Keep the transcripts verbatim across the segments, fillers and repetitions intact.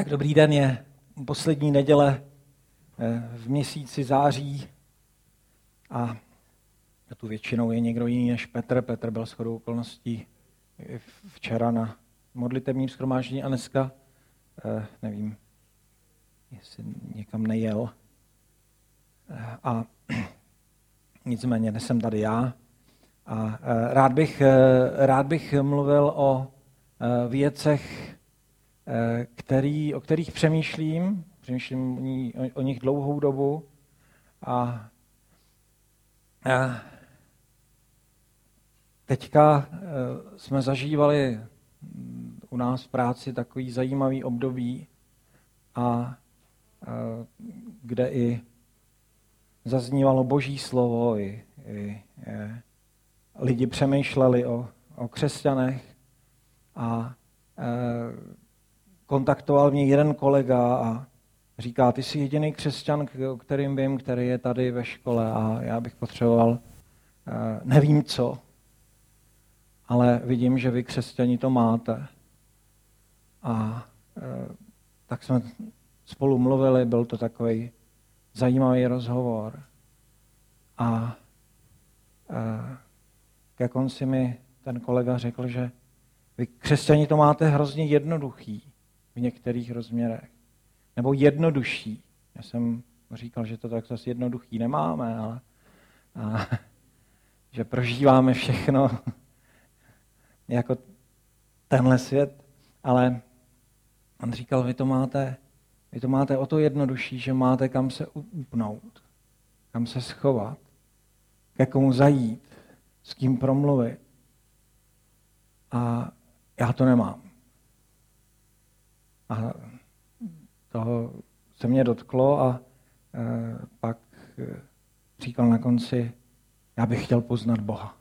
Tak dobrý den, je poslední neděle v měsíci září a tu většinou je někdo jiný než Petr. Petr byl shodou okolností včera na modlitevním shromáždění a dneska, nevím, jestli někam nejel. A nicméně dnes jsem tady já a rád bych, rád bych mluvil o věcech, který, o kterých přemýšlím, přemýšlím o, ní, o, o nich dlouhou dobu a, a teďka a, jsme zažívali u nás v práci takový zajímavý období, a, a, kde i zaznívalo Boží slovo, i, i je, lidi přemýšleli o, o křesťanech a e, kontaktoval mě jeden kolega a říká, ty jsi jediný křesťan, o kterým vím, který je tady ve škole a já bych potřeboval, nevím co, ale vidím, že vy křesťani to máte. A tak jsme spolu mluvili, byl to takový zajímavý rozhovor. A ke konci mi ten kolega řekl, že vy křesťani to máte hrozně jednoduchý v některých rozměrech. Nebo jednodušší. Já jsem říkal, že to tak zase jednoduchý nemáme, ale a, že prožíváme všechno jako tenhle svět. Ale on říkal, vy to máte, vy to máte o to jednodušší, že máte kam se upnout, kam se schovat, ke komu zajít, s kým promluvit. A já to nemám. A toho se mě dotklo a e, pak e, říkal na konci, já bych chtěl poznat Boha.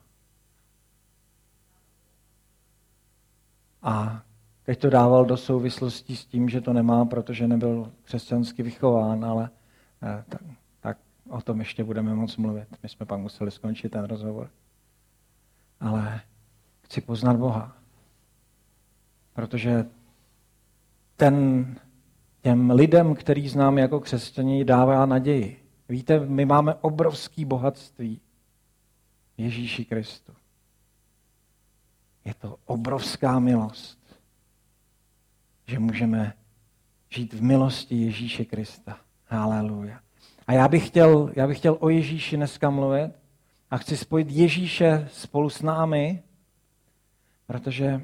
A teď to dával do souvislosti s tím, že to nemá, protože nebyl křesťansky vychován, ale e, tak, tak o tom ještě budeme moc mluvit. My jsme pak museli skončit ten rozhovor. Ale chci poznat Boha. Protože ten těm lidem, který znám jako křesťané, dává naději. Víte, my máme obrovské bohatství Ježíši Kristu. Je to obrovská milost, že můžeme žít v milosti Ježíše Krista. Haleluja. A já bych chtěl, já bych chtěl o Ježíši dneska mluvit a chci spojit Ježíše spolu s námi, protože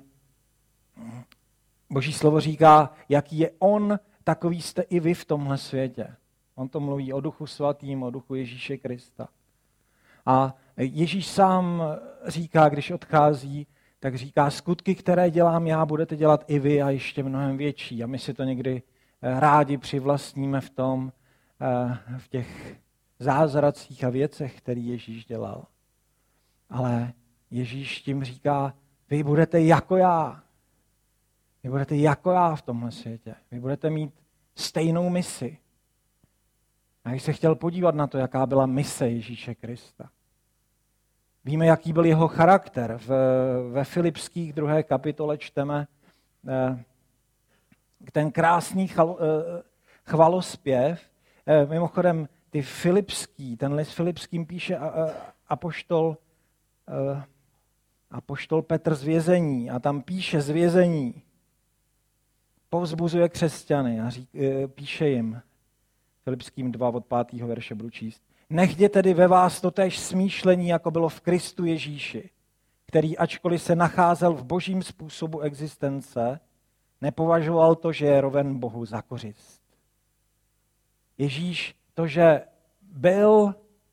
Boží slovo říká, jaký je on, takový jste i vy v tomhle světě. On to mluví o Duchu Svatým, o Duchu Ježíše Krista. A Ježíš sám říká, když odchází, tak říká, skutky, které dělám já, budete dělat i vy a ještě mnohem větší. A my si to někdy rádi přivlastníme v tom, v těch zázracích a věcech, které Ježíš dělal. Ale Ježíš tím říká, vy budete jako já. Vy budete jako já v tomhle světě. Vy budete mít stejnou misi. A když se chtěl podívat na to, jaká byla mise Ježíše Krista. Víme, jaký byl jeho charakter. V, ve Filipských druhé kapitole čteme eh, ten krásný chal, eh, chvalospěv. Eh, mimochodem, ty Filipský, ten list Filipským píše a, a, apoštol, eh, apoštol Petr z vězení a tam píše z vězení. Povzbuzuje křesťany a řík, píše jim, Filipským dva od pátého verše budu číst. Nechť tedy ve vás totéž smýšlení, jako bylo v Kristu Ježíši, který ačkoliv se nacházel v božím způsobu existence, nepovažoval to, že je roven Bohu za kořist. Ježíš to, že byl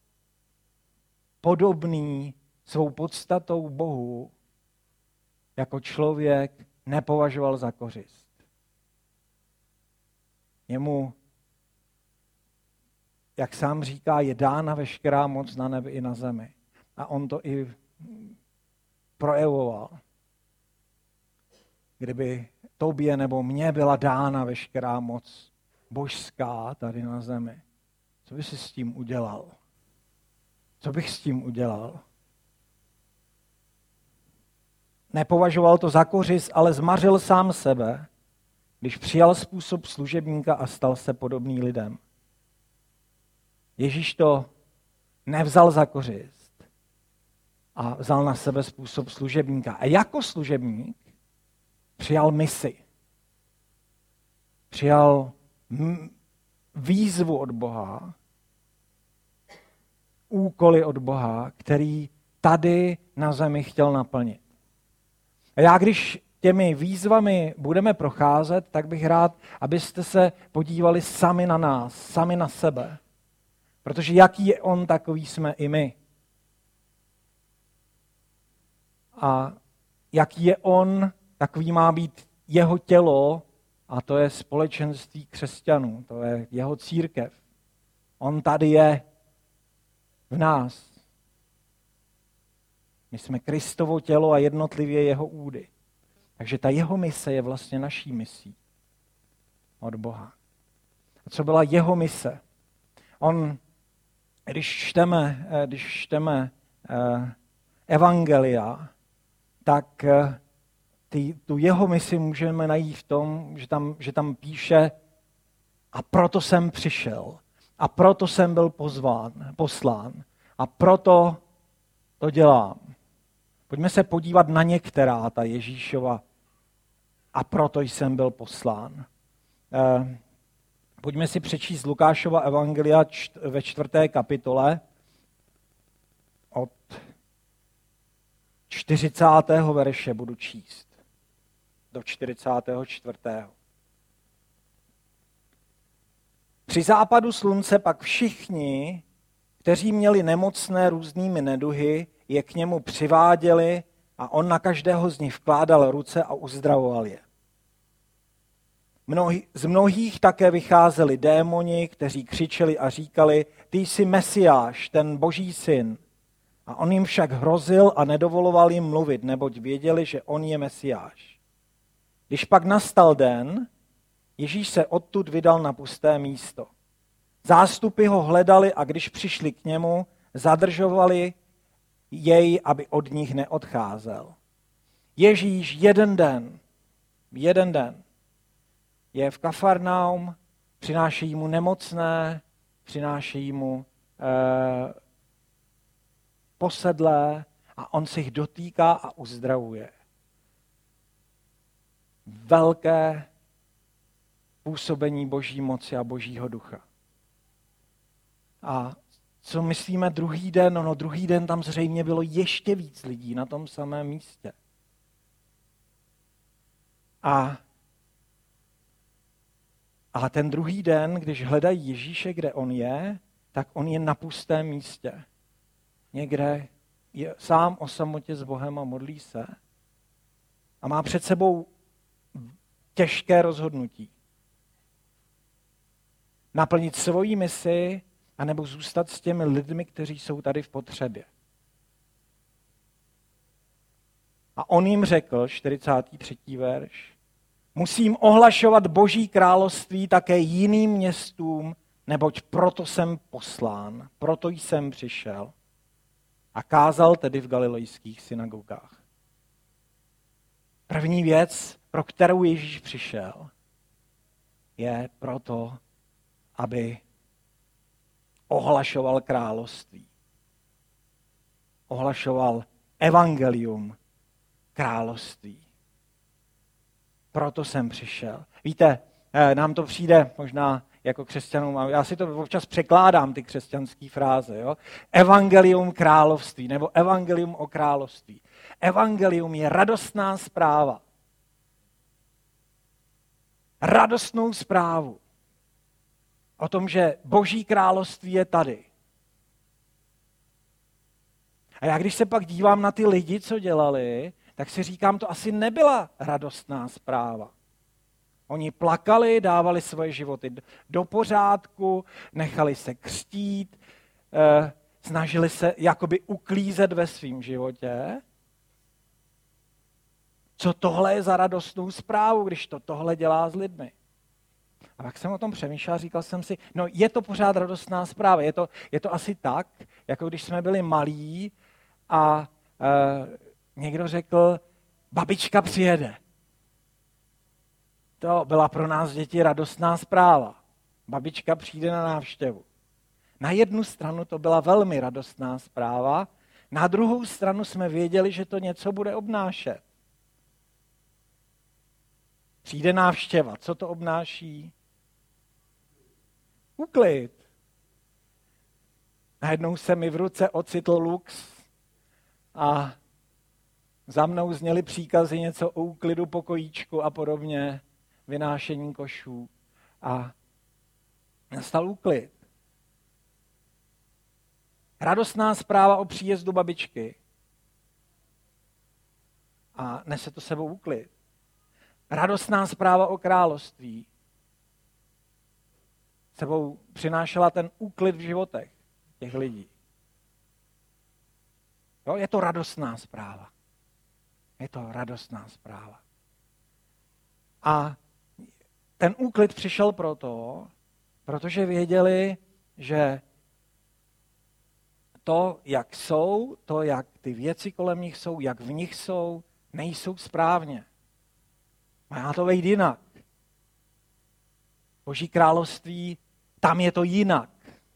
podobný svou podstatou Bohu, jako člověk nepovažoval za kořist. Jemu, jak sám říká, je dána veškerá moc na nebi i na zemi. A on to i projevoval. Kdyby tobě nebo mně byla dána veškerá moc božská tady na zemi, co by si s tím udělal? Co bych s tím udělal? Nepovažoval to za kořist, ale zmařil sám sebe, když přijal způsob služebníka a stal se podobný lidem. Ježíš to nevzal za kořist a vzal na sebe způsob služebníka. A jako služebník přijal misi. Přijal výzvu od Boha, úkoly od Boha, který tady na zemi chtěl naplnit. A já, když těmi výzvami budeme procházet, tak bych rád, abyste se podívali sami na nás, sami na sebe. Protože jaký je on, takový jsme i my. A jaký je on, takový má být jeho tělo, a to je společenství křesťanů, to je jeho církev. On tady je v nás. My jsme Kristovo tělo a jednotlivě jeho údy. Takže ta jeho mise je vlastně naší misí od Boha. A co byla jeho mise? On, když čteme, když čteme eh, evangelia, tak eh, ty, tu jeho misi můžeme najít v tom, že tam, že tam píše a proto jsem přišel, a proto jsem byl pozván, poslán, a proto to dělám. Pojďme se podívat na některá ta Ježíšova a proto jsem byl poslán. Eh, pojďme si přečíst Lukášova evangelia čt, ve čtvrté kapitole od čtyřicátého verše budu číst do čtyřicátého čtvrtého Při západu slunce pak všichni, kteří měli nemocné různými neduhy, je k němu přiváděli a on na každého z nich vkládal ruce a uzdravoval je. Mnohý, z mnohých také vycházeli démoni, kteří křičeli a říkali, ty jsi Mesiáš, ten Boží syn. A on jim však hrozil a nedovoloval jim mluvit, neboť věděli, že on je Mesiáš. Když pak nastal den, Ježíš se odtud vydal na pusté místo. Zástupy ho hledali a když přišli k němu, zadržovali jej, aby od nich neodcházel. Ježíš jeden den, jeden den je v Kafarnaum, přinášejí mu nemocné, přinášejí mu eh, posedlé a on se jich dotýká a uzdravuje. Velké působení Boží moci a Božího ducha. A co myslíme druhý den? No, no druhý den tam zřejmě bylo ještě víc lidí na tom samém místě. A ale ten druhý den, když hledají Ježíše, kde on je, tak on je na pustém místě. Někde je sám o samotě s Bohem a modlí se. A má před sebou těžké rozhodnutí. Naplnit svoji misi, anebo zůstat s těmi lidmi, kteří jsou tady v potřebě. A on jim řekl, čtyřicátý třetí verš, musím ohlašovat Boží království také jiným městům, neboť proto jsem poslán, proto jsem přišel. A kázal tedy v galilejských synagogách. První věc, pro kterou Ježíš přišel, je proto, aby ohlašoval království. Ohlašoval evangelium království. Proto jsem přišel. Víte, nám to přijde možná jako křesťanům, já si to občas překládám, ty křesťanské fráze. Jo? Evangelium království, nebo evangelium o království. Evangelium je radostná zpráva. Radostnou zprávu o tom, že Boží království je tady. A já když se pak dívám na ty lidi, co dělali, tak si říkám, to asi nebyla radostná zpráva. Oni plakali, dávali svoje životy do pořádku, nechali se křtít, eh, snažili se jakoby uklízet ve svém životě. Co tohle je za radostnou zprávu, když to tohle dělá s lidmi? A tak jsem o tom přemýšlel a říkal jsem si, no je to pořád radostná zpráva. Je to, je to asi tak, jako když jsme byli malí a e, někdo řekl, babička přijede. To byla pro nás děti radostná zpráva. Babička přijde na návštěvu. Na jednu stranu to byla velmi radostná zpráva, na druhou stranu jsme věděli, že to něco bude obnášet. Přijde návštěva. Co to obnáší? Úklid. Najednou se mi v ruce ocitl lux a za mnou zněly příkazy něco o úklidu pokojíčku a podobně, vynášení košů. A nastal úklid. Radostná zpráva o příjezdu babičky. A nese to sebou úklid. Radostná zpráva o království sebou přinášela ten úklid v životech těch lidí. Jo, je to radostná zpráva. Je to radostná zpráva. A ten úklid přišel proto, protože věděli, že to, jak jsou, to, jak ty věci kolem nich jsou, jak v nich jsou, nejsou správně. Má to být jinak. Boží království, tam je to jinak.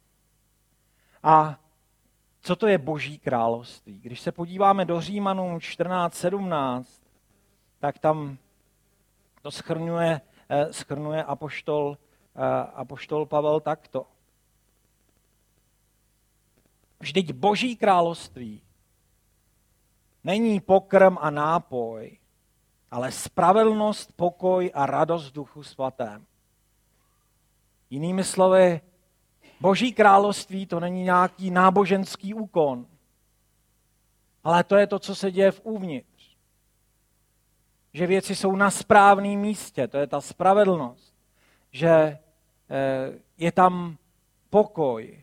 A co to je Boží království? Když se podíváme do Římanům čtrnáct sedmnáct, tak tam to shrnuje, shrnuje apoštol, apoštol Pavel takto. Vždyť Boží království není pokrm a nápoj, ale spravedlnost, pokoj a radost v Duchu Svatém. Jinými slovy, Boží království to není nějaký náboženský úkon, ale to je to, co se děje v uvnitř. Že věci jsou na správném místě, to je ta spravedlnost. Že je tam pokoj,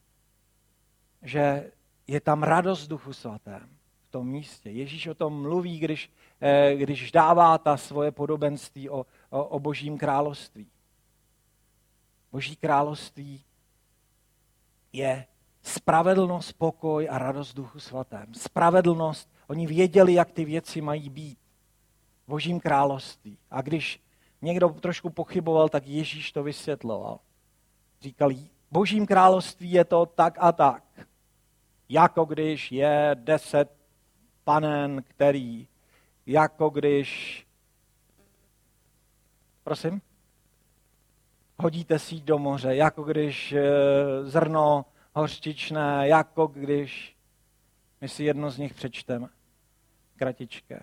že je tam radost v Duchu Svatém v tom místě. Ježíš o tom mluví, když, když dává ta svoje podobenství o, o, o Božím království. Boží království je spravedlnost, pokoj a radost v Duchu Svatém. Spravedlnost, oni věděli, jak ty věci mají být v Božím království. A když někdo trošku pochyboval, tak Ježíš to vysvětloval. Říkal, Božím království je to tak a tak. Jako když je deset panen, který, jako když, prosím, hodíte síť do moře, jako když zrno hořčičné, jako když, my si jedno z nich přečteme, kratičké.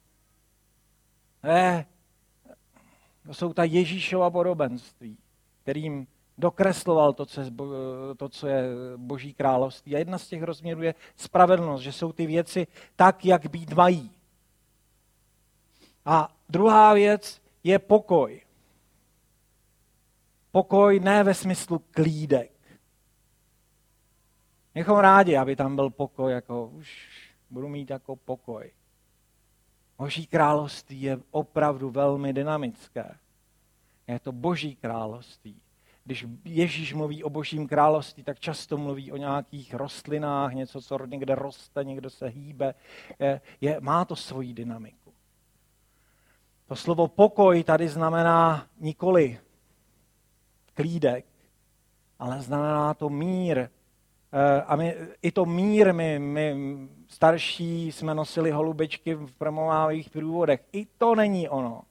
Eh, to jsou ta Ježíšova podobenství, kterým dokresloval to co, je, to, co je Boží království. A jedna z těch rozměrů je spravedlnost, že jsou ty věci tak, jak být mají. A druhá věc je pokoj. Pokoj ne ve smyslu klídek. Měchom rádi, aby tam byl pokoj, jako už budu mít jako pokoj. Boží království je opravdu velmi dynamické. Je to Boží království. Když Ježíš mluví o Božím království, tak často mluví o nějakých rostlinách, něco, co někde roste, někdo se hýbe. Je, je, má to svoji dynamiku. To slovo pokoj tady znamená nikoli klídek, ale znamená to mír. A my, i to mír, my, my starší jsme nosili holubičky v promovávých průvodech. I to není ono.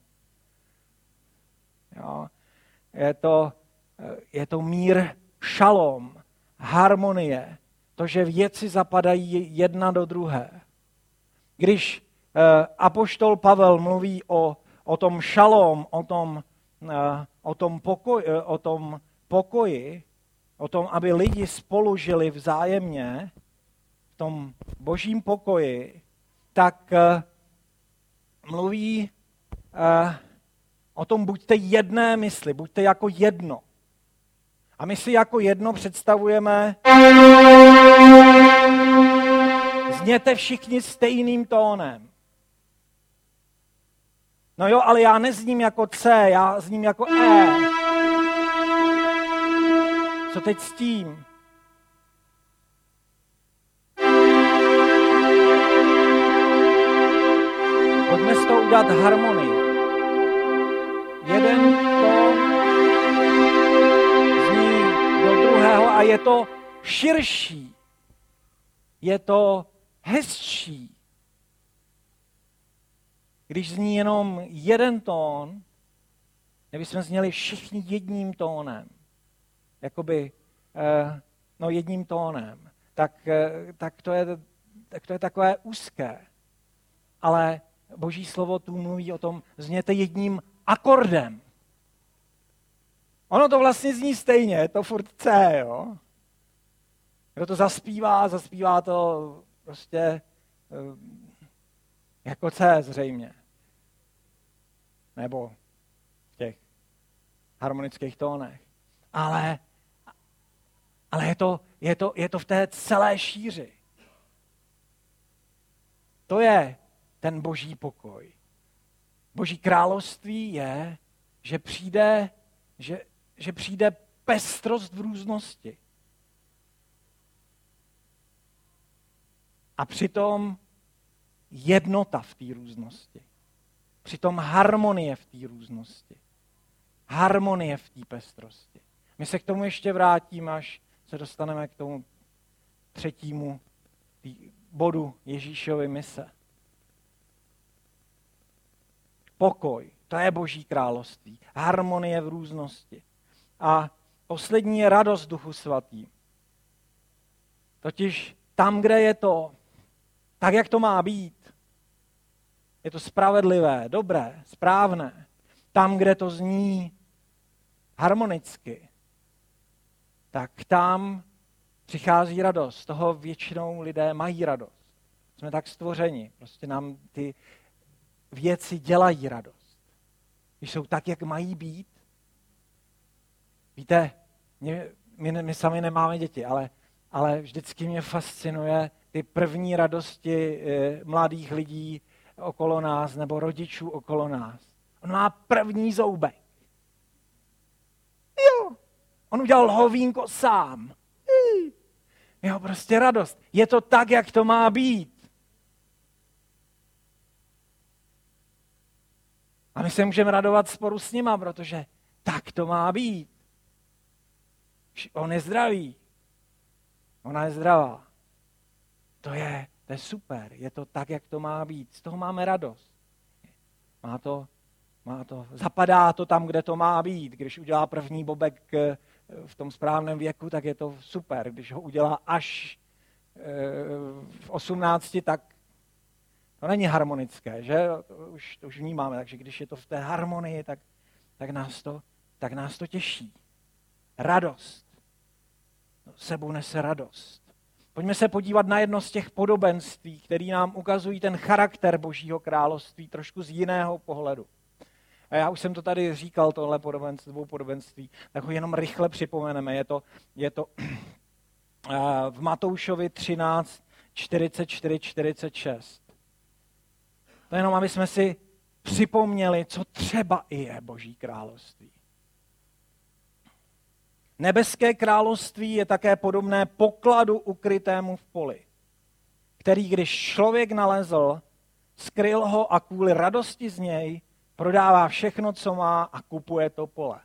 Jo. Je to, je to mír šalom, harmonie, to, že věci zapadají jedna do druhé. Když eh, apoštol Pavel mluví o, o tom šalom, o tom, eh, o, tom pokoj, eh, o tom pokoji, o tom, aby lidi spolu žili vzájemně v tom Božím pokoji, tak eh, mluví eh, o tom, buďte jedné mysli, buďte jako jedno. A my si jako jedno představujeme, zněte všichni stejným tónem. No jo, ale já nezním jako C, já zním jako E. Co teď s tím? Pojďme z toho udělat harmonii. jeden tón zní do druhého a je to širší, je to hezčí. Když zní jenom jeden tón, kdybychom zněli všichni jedním tónem, jakoby eh, no jedním tónem, tak, eh, tak, to je, tak to je takové úzké. Ale Boží slovo tu mluví o tom, zněte jedním akordem. Ono to vlastně zní stejně, je to furt C, jo. Kdo to zaspívá, zaspívá to prostě eh, jako C zřejmě. Nebo v těch harmonických tónech. Ale, ale je, to, je, to, je to v té celé šíři. To je ten Boží pokoj. Boží království je, že přijde, že, že přijde pestrost v různosti. A přitom jednota v té různosti. Přitom harmonie v té různosti. Harmonie v té pestrosti. My se k tomu ještě vrátíme, až se dostaneme k tomu třetímu bodu Ježíšovy mise. Pokoj, to je Boží království. Harmonie v různosti. A poslední je radost Duchu Svatým. Totiž tam, kde je to, tak jak to má být, je to spravedlivé, dobré, správné. Tam, kde to zní harmonicky, tak tam přichází radost. Z toho většinou lidé mají radost. Jsme tak stvořeni. Prostě nám ty věci dělají radost. Když jsou tak, jak mají být. Víte, my, my, my sami nemáme děti, ale, ale vždycky mě fascinuje ty první radosti e, mladých lidí okolo nás nebo rodičů okolo nás. On má první zoubek. Jo, on udělal hovínko sám. Jo, prostě radost. Je to tak, jak to má být. A my se můžeme radovat sporu s nima, protože tak to má být. On je zdravý. Ona je zdravá. To je, to je super. Je to tak, jak to má být. Z toho máme radost. Má to, má to, zapadá to tam, kde to má být. Když udělá první bobek v tom správném věku, tak je to super. Když ho udělá až v osmnácti, tak to není harmonické, že? To už, to už vnímáme, takže když je to v té harmonii, tak, tak, nás, to, tak nás to těší. Radost. Sebou nese radost. Pojďme se podívat na jedno z těch podobenství, které nám ukazují ten charakter Božího království trošku z jiného pohledu. A já už jsem to tady říkal, tohle podobenství, dvou podobenství, tak ho jenom rychle připomeneme. Je to, je to v Matoušovi třináct, čtyřicet čtyři, čtyřicet šest. To jenom, aby jsme si připomněli, co třeba i je Boží království. Nebeské království je také podobné pokladu ukrytému v poli, který když člověk nalezl, skryl ho a kvůli radosti z něj prodává všechno, co má a kupuje to pole.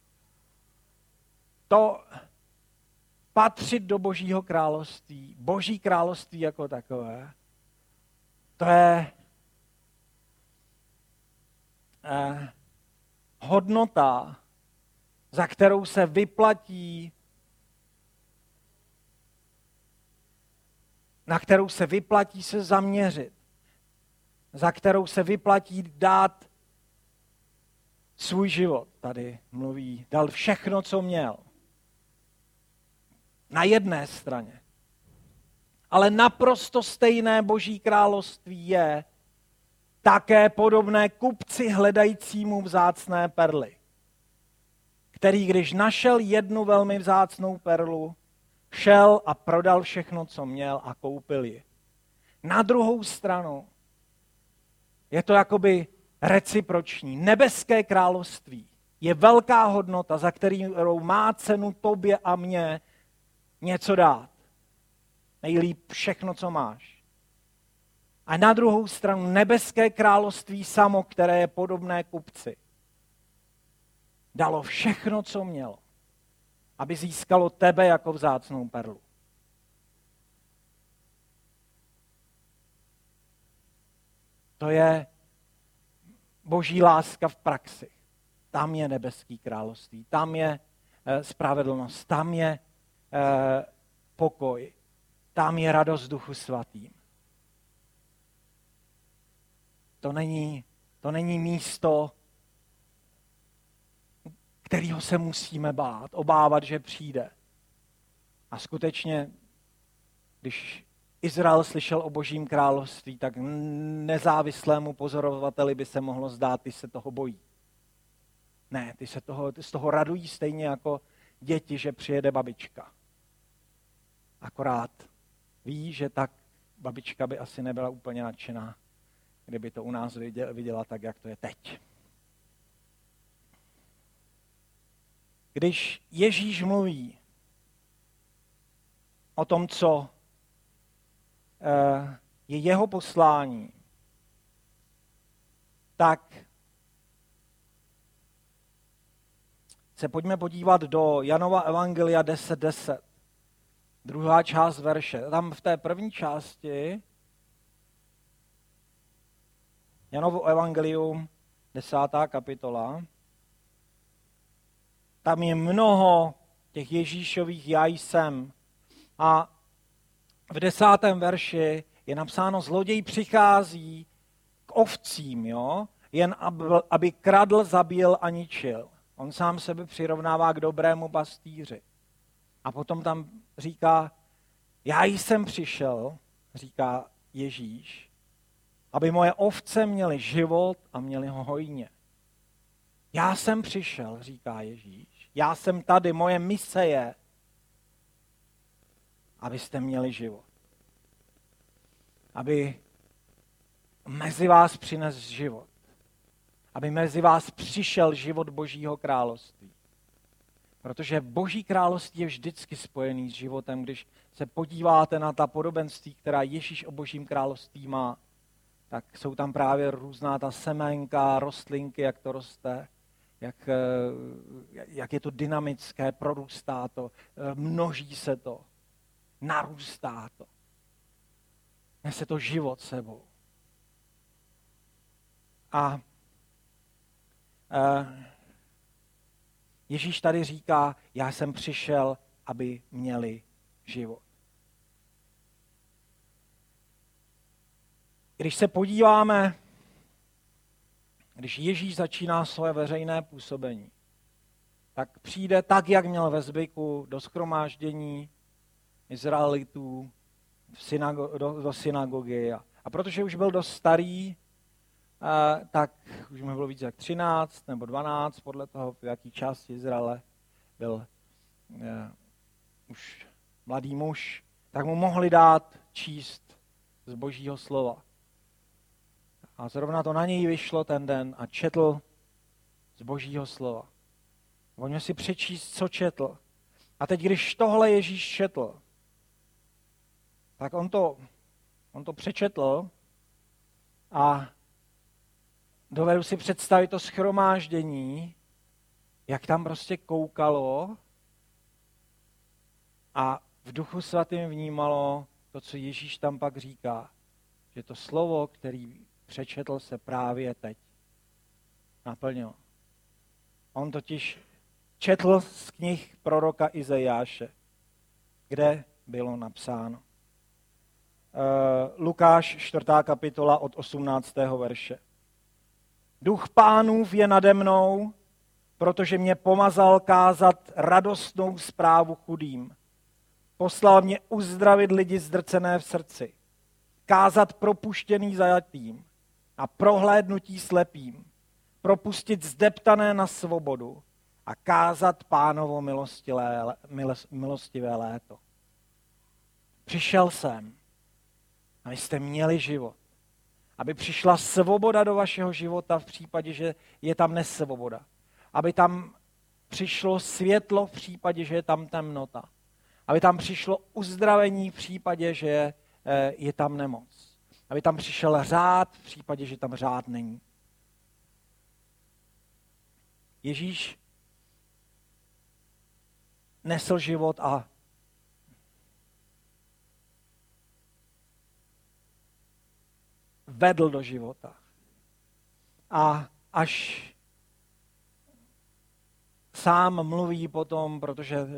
To patřit do Božího království, Boží království jako takové, to je eh, hodnota, za kterou se vyplatí, na kterou se vyplatí se zaměřit, za kterou se vyplatí dát svůj život. Tady mluví, dal všechno, co měl. Na jedné straně. Ale naprosto stejné Boží království je také podobné kupci hledajícímu vzácné perly, který, když našel jednu velmi vzácnou perlu, šel a prodal všechno, co měl a koupil ji. Na druhou stranu je to jakoby reciproční. Nebeské království je velká hodnota, za kterou má cenu tobě a mně něco dát. Nejlíp všechno, co máš. A na druhou stranu nebeské království samo, které je podobné kupci. dalo všechno, co mělo, aby získalo tebe jako vzácnou perlu. To je boží láska v praxi. Tam je nebeský království, tam je e, spravedlnost, tam je e, pokoj, tam je radost Duchu Svatým. To není, to není místo, kterého se musíme bát, obávat, že přijde. A skutečně, když Izrael slyšel o Božím království, tak nezávislému pozorovateli by se mohlo zdát, ty se toho bojí. Ne, ty se toho, ty z toho radují stejně jako děti, že přijede babička. Akorát ví, že tak babička by asi nebyla úplně nadšená, kdyby to u nás viděla tak, jak to je teď. Když Ježíš mluví o tom, co je jeho poslání, tak se pojďme podívat do Janova evangelia deset deset. Druhá část verše. Tam v té první části Janovo evangelium, desátá kapitola, tam je mnoho těch Ježíšových já jsem. A v desátém verši je napsáno, zloděj přichází k ovcím, jo? Jen aby, aby kradl, zabil a ničil. On sám sebe přirovnává k dobrému pastýři. A potom tam říká, já jsem přišel, říká Ježíš, aby moje ovce měly život a měly ho hojně. Já jsem přišel, říká Ježíš. Já jsem tady, moje mise je, abyste měli život. Aby mezi vás přines život. Aby mezi vás přišel život Božího království. Protože Boží království je vždycky spojený s životem. Když se podíváte na ta podobenství, která Ježíš o Božím království má, tak jsou tam právě různá ta semenka, rostlinky, jak to roste, jak, jak je to dynamické, prorůstá to, množí se to, narůstá to. Nese to život sebou. A eh, Ježíš tady říká, já jsem přišel, aby měli život. Když se podíváme, když Ježíš začíná své veřejné působení, tak přijde tak, jak měl ve zvyku, do shromáždění Izraelitů v synago- do, do synagogy. A, a protože už byl dost starý, eh, tak už mu bylo více jak třináct nebo dvanáct, podle toho, v jaký části Izraele byl eh, už mladý muž, tak mu mohli dát číst z Božího slova. A zrovna to na něj vyšlo ten den a četl z Božího slova. Pojďme si přečíst, co četl. A teď, když tohle Ježíš četl, tak on to, on to přečetl a dovedu si představit to shromáždění, jak tam prostě koukalo a v Duchu Svatým vnímalo to, co Ježíš tam pak říká. Že to slovo, který přečetl, se právě teď naplnilo. On totiž četl z knih proroka Izajáše, kde bylo napsáno. Uh, Lukáš čtvrtá kapitola od osmnáctého verše. Duch Pánův je nade mnou, protože mě pomazal kázat radostnou zprávu chudým. Poslal mě uzdravit lidi zdrcené v srdci, kázat propuštěný zajatým a prohlédnutí slepým, propustit zdeptané na svobodu a kázat Pánovo milostilé, milostivé léto. Přišel jsem, abyste měli život. Aby přišla svoboda do vašeho života v případě, že je tam nesvoboda. Aby tam přišlo světlo v případě, že je tam temnota. Aby tam přišlo uzdravení v případě, že je, je tam nemoc. Aby tam přišel řád v případě, že tam řád není. Ježíš nesl život a vedl do života. A až sám mluví potom, protože uh, uh,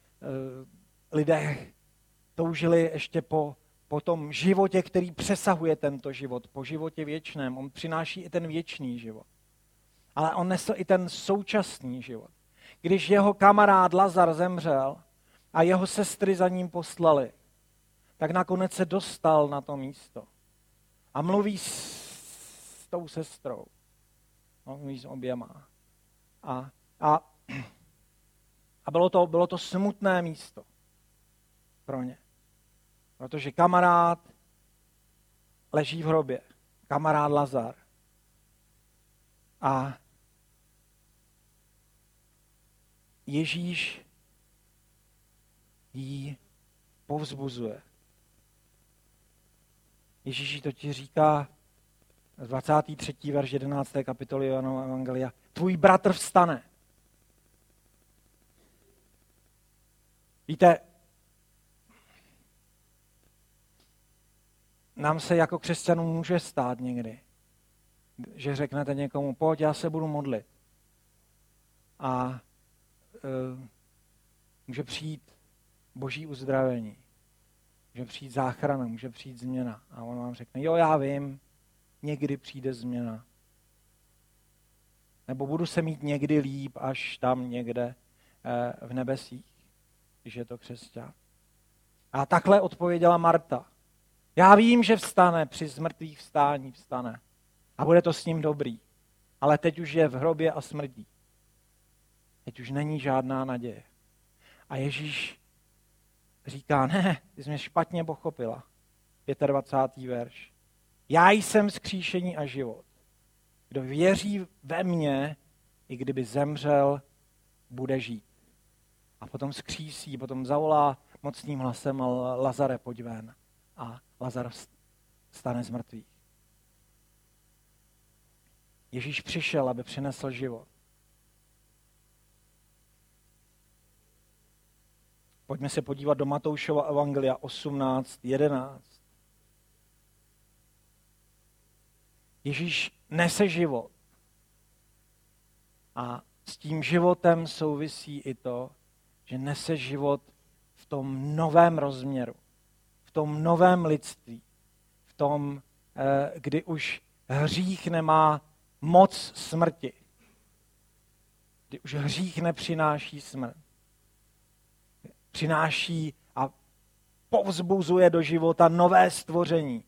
lidé toužili ještě po, po tom životě, který přesahuje tento život, po životě věčném. On přináší i ten věčný život. Ale on nesl i ten současný život. Když jeho kamarád Lazar zemřel a jeho sestry za ním poslali, tak nakonec se dostal na to místo. A mluví s, s tou sestrou. No, mluví s oběma. A, a, a bylo, to, bylo to smutné místo pro ně. Protože kamarád leží v hrobě. Kamarád Lazar. A Ježíš jí povzbuzuje. Ježíš to ti říká v dvacáté třetí verš jedenácté kapitoly Janova evangelia. Tvůj bratr vstane. Víte, nám se jako křesťanům může stát někdy, že řeknete někomu, pojď, já se budu modlit. A uh, může přijít boží uzdravení, může přijít záchrana, může přijít změna. A on vám řekne, jo, já vím, někdy přijde změna. Nebo budu se mít někdy líp, až tam někde uh, v nebesích, když je to křesťan. A takhle odpověděla Marta. Já vím, že vstane, při zmrtvých vstání vstane. A bude to s ním dobrý. Ale teď už je v hrobě a smrdí. Teď už není žádná naděje. A Ježíš říká, ne, ty jsi mě špatně pochopila. dvacátý pátý verš. Já jsem vzkříšení a život. Kdo věří ve mě, i kdyby zemřel, bude žít. A potom skřísí, potom zavolá mocným hlasem Lazare, pojď ven. A Lazar stane z mrtvých. Ježíš přišel, aby přinesl život. Pojďme se podívat do Matoušova evangelia osmnáct jedenáct. Ježíš nese život. A s tím životem souvisí i to, že nese život v tom novém rozměru, v tom novém lidství, v tom, kdy už hřích nemá moc smrti, kdy už hřích nepřináší smrt. Přináší a povzbuzuje do života nové stvoření.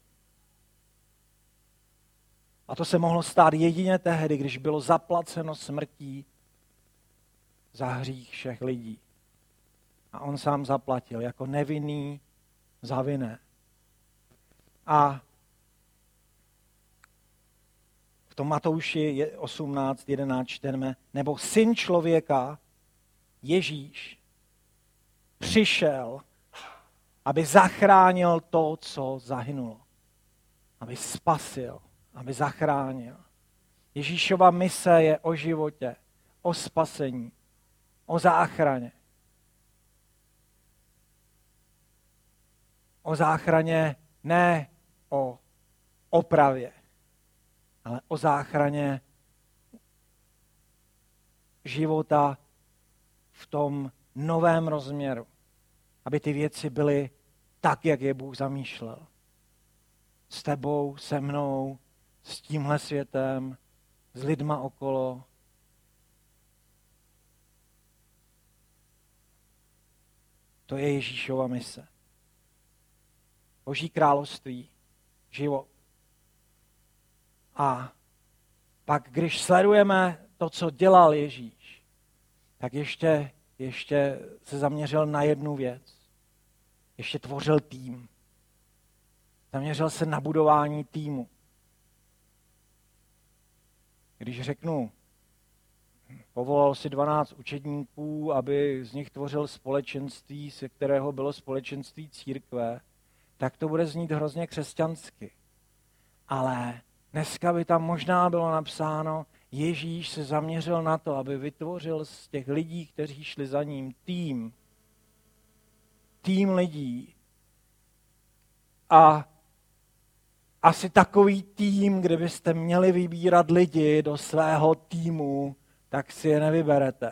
A to se mohlo stát jedině tehdy, když bylo zaplaceno smrtí za hřích všech lidí. A on sám zaplatil jako nevinný za vinné. A v tom Matouši osmnáct jedenáct čteme, nebo syn člověka, Ježíš, přišel, aby zachránil to, co zahynulo. Aby spasil, aby zachránil. Ježíšova mise je o životě, o spasení, o záchraně. O záchraně ne o opravě, ale o záchraně života v tom novém rozměru. Aby ty věci byly tak, jak je Bůh zamýšlel. S tebou, se mnou, s tímhle světem, s lidma okolo. To je Ježíšova mise. Boží království, život. A pak, když sledujeme to, co dělal Ježíš, tak ještě, ještě se zaměřil na jednu věc. Ještě tvořil tým. Zaměřil se na budování týmu. Když řeknu, povolal si dvanáct učedníků, aby z nich tvořil společenství, se kterého bylo společenství církve, tak to bude znít hrozně křesťansky. Ale dneska by tam možná bylo napsáno, Ježíš se zaměřil na to, aby vytvořil z těch lidí, kteří šli za ním, tým, tým lidí. A asi takový tým, kdybyste měli vybírat lidi do svého týmu, tak si je nevyberete.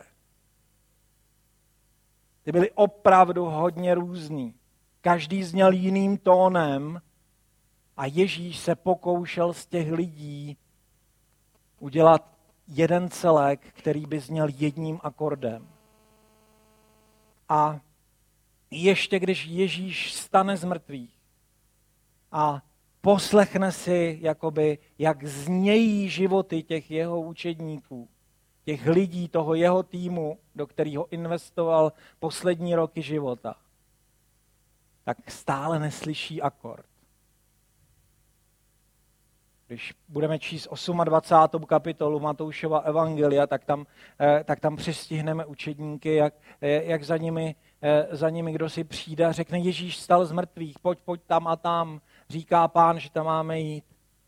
Ty byli opravdu hodně různý. Každý zněl jiným tónem a Ježíš se pokoušel z těch lidí udělat jeden celek, který by zněl jedním akordem. A ještě když Ježíš stane z mrtvých a poslechne si, jakoby, jak znějí životy těch jeho učedníků, těch lidí, toho jeho týmu, do kterého investoval poslední roky života, tak stále neslyší akord. Když budeme číst dvacátou osmou kapitolu Matoušova evangelia, tak tam, tak tam přistihneme učedníky, jak, jak za, nimi, za nimi kdo si přijde a řekne, Ježíš vstal z mrtvých, pojď, pojď tam a tam, říká Pán, že tam máme jít.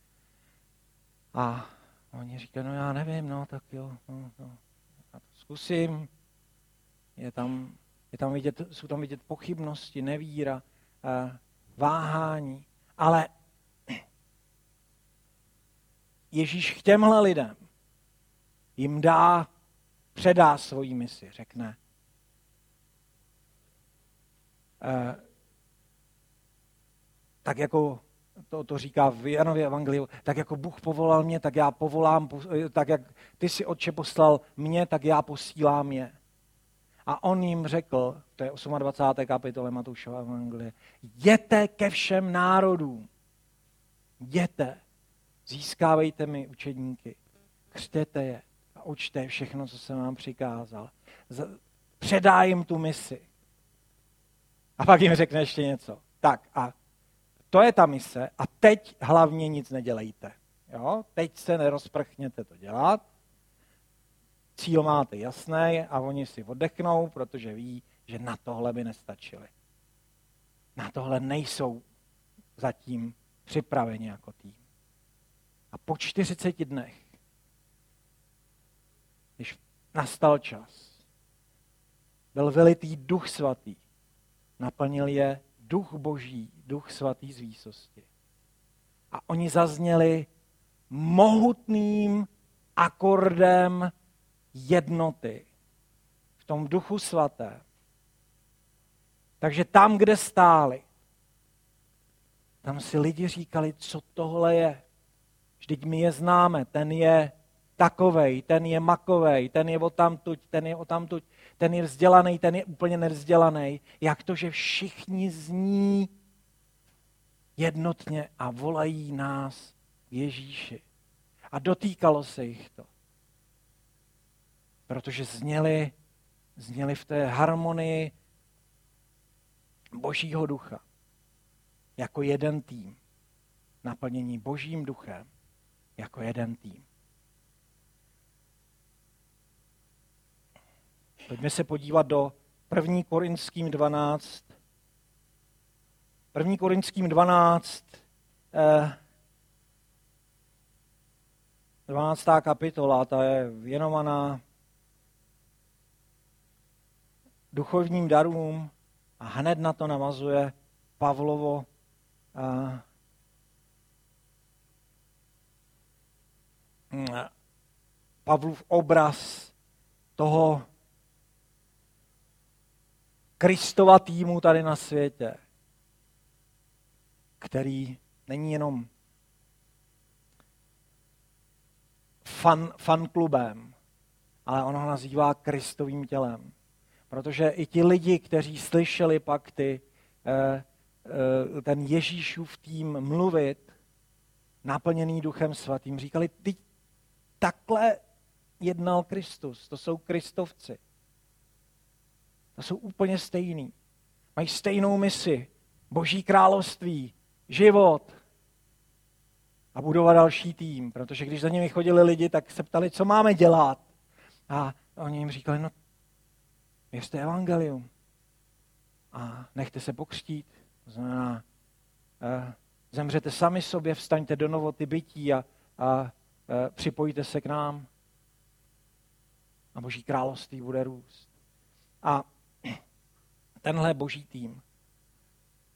A oni říkají, no já nevím, no tak jo, no, no, já to zkusím. Je tam, je tam vidět, jsou tam vidět pochybnosti, nevíra, váhání, ale Ježíš k těmhle lidem jim dá, předá svoji misi, řekne. Eh, tak jako to, to říká v Janově evangeliu, tak jako Bůh povolal mě, tak já povolám, tak jak ty si Otče poslal mě, tak já posílám je. A on jim řekl, to je dvacátou osmou kapitole Matoušova evangelie, jděte ke všem národům, jděte. Získávejte mi učedníky, křtěte je a učte je všechno, co jsem vám přikázal. Předá jim tu misi. A pak jim řekne ještě něco. Tak a to je ta mise a teď hlavně nic nedělejte. Jo? Teď se nerozprchněte to dělat. Cíl máte jasný a oni si oddechnou, protože ví, že na tohle by nestačili. Na tohle nejsou zatím připraveni jako tým. A po čtyřiceti dnech, když nastal čas, byl vylitý Duch Svatý, naplnil je Duch Boží, Duch Svatý z výsosti. A oni zazněli mohutným akordem jednoty v tom Duchu Svaté. Takže tam, kde stáli, tam si lidi říkali, co tohle je. Vždyť my je známe, ten je takovej, ten je makovej, ten je odtamtuť, ten je odtamtuť, ten je vzdělaný, ten je úplně nevzdělaný. Jak to, že všichni zní jednotně a volají nás k Ježíši. A dotýkalo se jich to. Protože zněli, zněli v té harmonii Božího ducha. Jako jeden tým. Naplnění Božím duchem. Jako jeden tým. Pojďme se podívat do první Korinským dvanáct. první Korinským dvanáct. Eh, dvanáctá kapitola, ta je věnovaná duchovním darům a hned na to navazuje Pavlovo eh, Pavlův obraz toho Kristova týmu tady na světě, který není jenom fan, fanklubem, ale on ho nazývá Kristovým tělem. Protože i ti lidi, kteří slyšeli pak ty, ten Ježíšův tým mluvit, naplněný Duchem Svatým, říkali, ty takhle jednal Kristus, to jsou kristovci. To jsou úplně stejný. Mají stejnou misi, Boží království, život a budovat další tým. Protože když za nimi chodili lidi, tak se ptali, co máme dělat. A oni jim říkali, no věřte evangelium a nechte se pokřtít. To znamená, eh, zemřete sami sobě, vstaňte do novoty bytí a, a eh, připojte se k nám. A Boží království bude růst. A tenhle Boží tým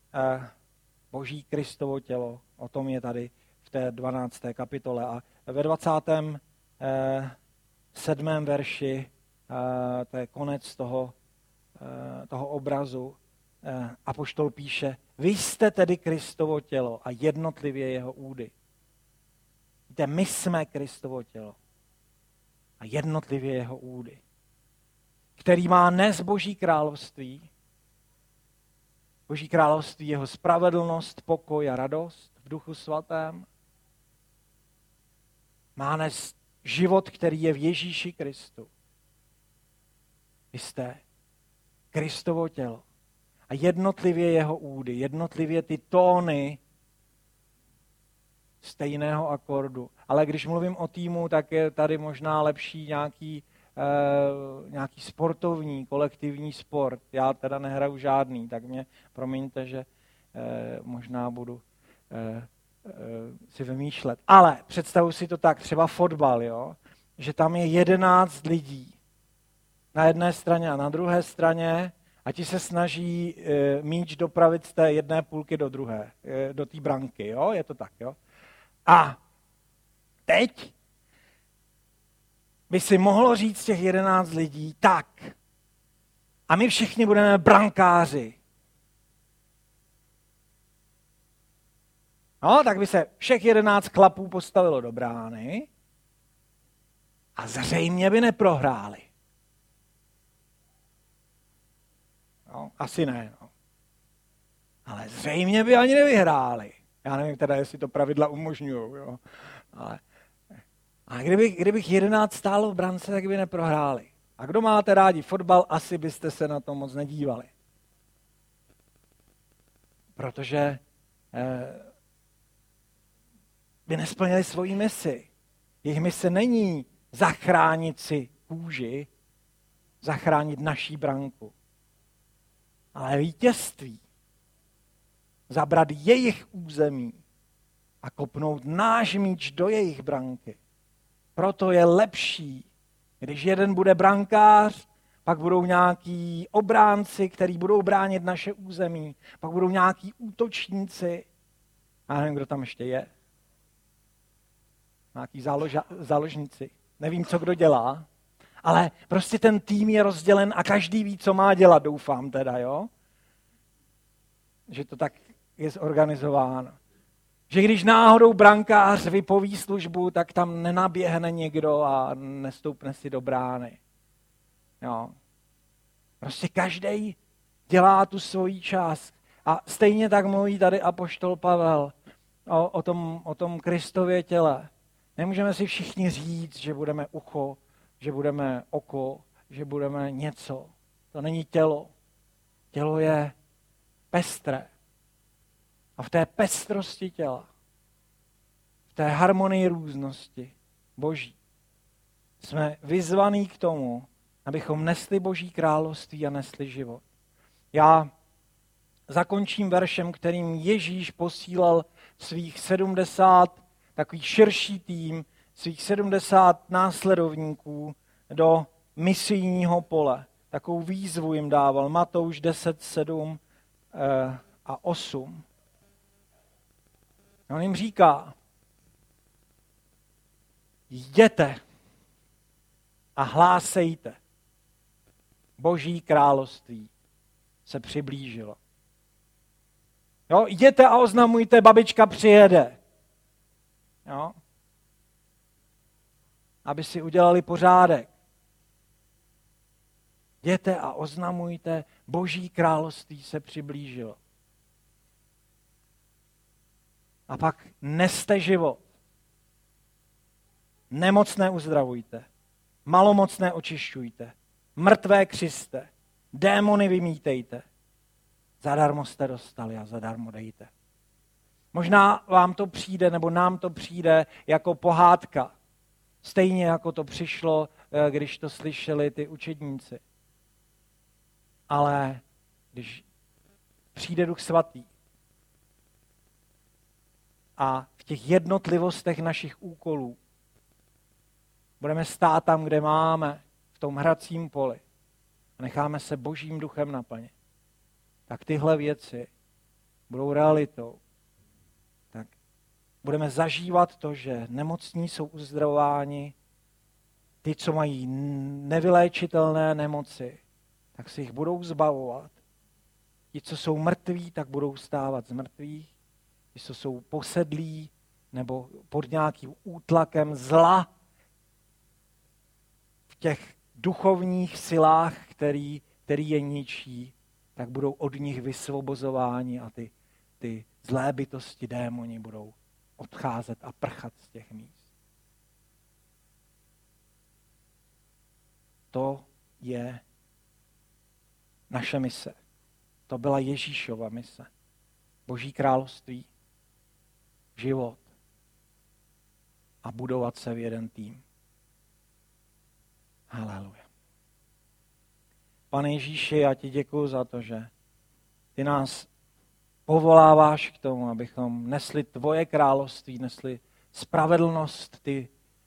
Boží Kristovo tělo. O tom je tady v té dvanácté kapitole. A ve dvacátém sedmém verši, to je konec toho, toho obrazu, apoštol píše, vy jste tedy Kristovo tělo a jednotlivě jeho údy. Víte, my jsme Kristovo tělo a jednotlivě jeho údy, který má nes Boží království, Boží království, jeho spravedlnost, pokoj a radost v Duchu svatém. Má nes život, který je v Ježíši Kristu. Vy jste Kristovo tělo a jednotlivě jeho údy, jednotlivě ty tóny stejného akordu. Ale když mluvím o týmu, tak je tady možná lepší nějaký, eh, nějaký sportovní, kolektivní sport. Já teda nehraju žádný, tak mě promiňte, že eh, možná budu eh, eh, si vymýšlet. Ale představuji si to tak, třeba fotbal, jo? Že tam je jedenáct lidí na jedné straně a na druhé straně a ti se snaží e, míč dopravit z té jedné půlky do druhé, e, do té branky, jo? Je to tak, jo? A teď by si mohlo říct těch jedenáct lidí, tak, a my všichni budeme brankáři. No, tak by se všech jedenáct chlapů postavilo do brány a zřejmě by neprohráli. No, asi ne, no. Ale zřejmě by ani nevyhráli. Já nevím teda, jestli to pravidla umožňují, jo. Ale, ale kdyby, kdybych jedenáct stálo v brance, tak by neprohráli. A kdo máte rádi fotbal, asi byste se na to moc nedívali. Protože eh, by nesplnili svoji misi. Jejich mise není zachránit si kůži, zachránit naší branku, ale vítězství. Zabrat jejich území a kopnout náš míč do jejich branky. Proto je lepší, když jeden bude brankář, pak budou nějaký obránci, kteří budou bránit naše území, pak budou nějaký útočníci. Já nevím, kdo tam ještě je. Nějaký záloža, záložníci. Nevím, co kdo dělá, ale prostě ten tým je rozdělen a každý ví, co má dělat, doufám teda, jo? Že to tak je zorganizováno. Že když náhodou brankář vypoví službu, tak tam nenaběhne někdo a nestoupne si do brány. Jo. Prostě každý dělá tu svoji část. A stejně tak mluví tady apoštol Pavel o, o, tom, o tom Kristově těle. Nemůžeme si všichni říct, že budeme ucho, že budeme oko, že budeme něco. To není tělo. Tělo je pestré. A v té pestrosti těla, v té harmonii různosti Boží, jsme vyzvaní k tomu, abychom nesli Boží království a nesli život. Já zakončím veršem, kterým Ježíš posílal svých sedmdesát, takový širší tým, svých sedmdesát následovníků do misijního pole. Takovou výzvu jim dával. Matouš deset, sedm a osm. On jim říká, jděte a hlásejte. Boží království se přiblížilo. Jo, jděte a oznamujte, babička přijede. Jo? Aby si udělali pořádek. Jděte a oznamujte, Boží království se přiblížilo. A pak neste život. Nemocné uzdravujte. Malomocné očišťujte. Mrtvé křiste. Démony vymítejte. Zadarmo jste dostali a zadarmo dejte. Možná vám to přijde, nebo nám to přijde jako pohádka. Stejně jako to přišlo, když to slyšeli ty učedníci. Ale když přijde Duch Svatý a v těch jednotlivostech našich úkolů budeme stát tam, kde máme, v tom hracím poli a necháme se Božím duchem naplnit, tak tyhle věci budou realitou, tak budeme zažívat to, že nemocní jsou uzdravováni, ty, co mají nevyléčitelné nemoci, tak se jich budou zbavovat. Ti, co jsou mrtví, tak budou stávat z mrtvých. Ti, co jsou posedlí nebo pod nějakým útlakem zla v těch duchovních silách, který, který je ničí, tak budou od nich vysvobozováni a ty, ty zlé bytosti, démoni budou odcházet a prchat z těch míst. To je naše mise. To byla Ježíšova mise. Boží království, život a budovat se v jeden tým. Haleluja. Pane Ježíši, já ti děkuju za to, že ty nás povoláváš k tomu, abychom nesli tvoje království, nesli spravedlnost, ty,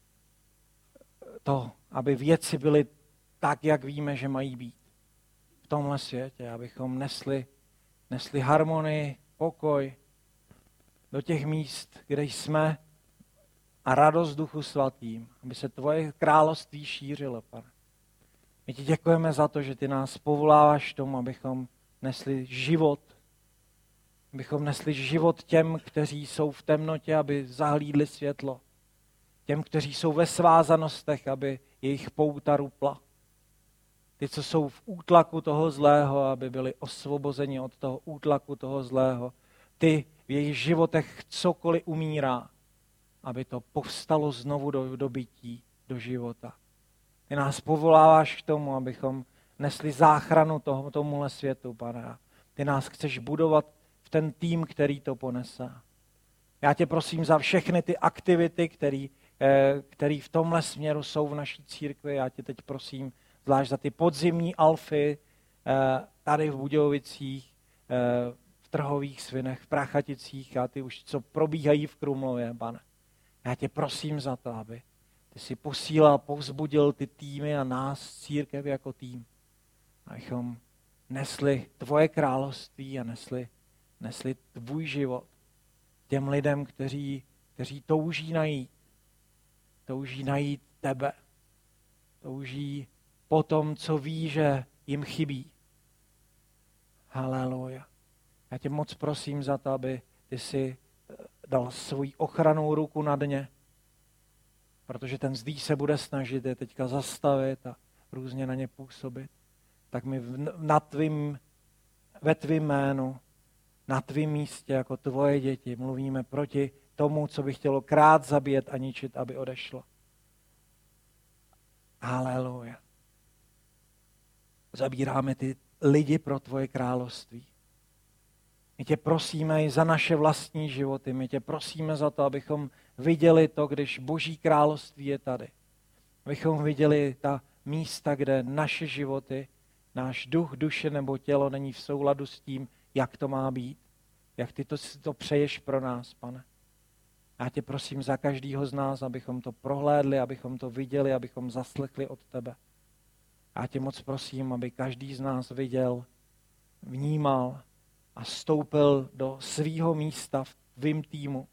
to, aby věci byly tak, jak víme, že mají být v tomhle světě, abychom nesli, nesli harmonii, pokoj do těch míst, kde jsme a radost Duchu Svatým, aby se tvoje království šířilo, Pane. My ti děkujeme za to, že ty nás povoláváš k tomu, abychom nesli život, abychom nesli život těm, kteří jsou v temnotě, aby zahlídli světlo. Těm, kteří jsou ve svázanostech, aby jejich pouta rupla. Ty, co jsou v útlaku toho zlého, aby byli osvobozeni od toho útlaku toho zlého. Ty, v jejich životech cokoliv umírá, aby to povstalo znovu do, do bytí, do života. Ty nás povoláváš k tomu, abychom nesli záchranu toho, tomuhle světu, Pane. Ty nás chceš budovat v ten tým, který to ponese. Já tě prosím za všechny ty aktivity, který, který v tomhle směru jsou v naší církvi. Já tě teď prosím zvlášť za ty podzimní alfy tady v Budějovicích, v Trhových Svinech, v Prachaticích a ty už, co probíhají v Krumlově, Pane. Já tě prosím za to, aby ty si posílal, povzbudil ty týmy a nás, církev jako tým, abychom nesli tvoje království a nesli, nesli tvůj život těm lidem, kteří, kteří touží najít, touží najít tebe, touží po tom, co ví, že jim chybí. Haleluja. Já tě moc prosím za to, aby ty si dal svoji ochrannou ruku na dně, protože ten zdý se bude snažit je teďka zastavit a různě na ně působit. Tak my na tvým, ve tvým jménu, na tvým místě jako tvoje děti mluvíme proti tomu, co by chtělo krát, zabíjet a ničit, aby odešlo. Haleluja. Zabíráme ty lidi pro tvoje království. My tě prosíme i za naše vlastní životy. My tě prosíme za to, abychom viděli to, když Boží království je tady. Abychom viděli ta místa, kde naše životy, náš duch, duše nebo tělo není v souladu s tím, jak to má být. Jak ty to, to přeješ pro nás, Pane. Já tě prosím za každýho z nás, abychom to prohlédli, abychom to viděli, abychom zaslechli od tebe. Já tě moc prosím, aby každý z nás viděl, vnímal a stoupil do svýho místa v tvým týmu,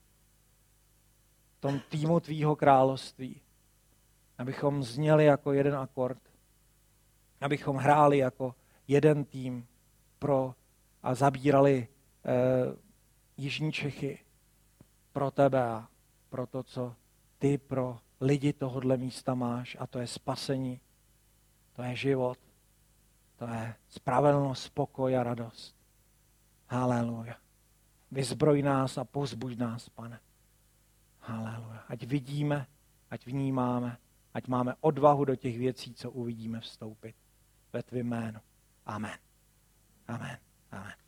v tom týmu tvýho království. Abychom zněli jako jeden akord, abychom hráli jako jeden tým pro a zabírali eh, Jižní Čechy pro tebe a pro to, co ty pro lidi tohodle místa máš, a to je spasení, to je život, to je spravedlnost, pokoj a radost. Haleluja. Vyzbroj nás a povzbuď nás, Pane. Haleluja. Ať vidíme, ať vnímáme, ať máme odvahu do těch věcí, co uvidíme, vstoupit ve tvým jménu. Amen. Amen. Amen.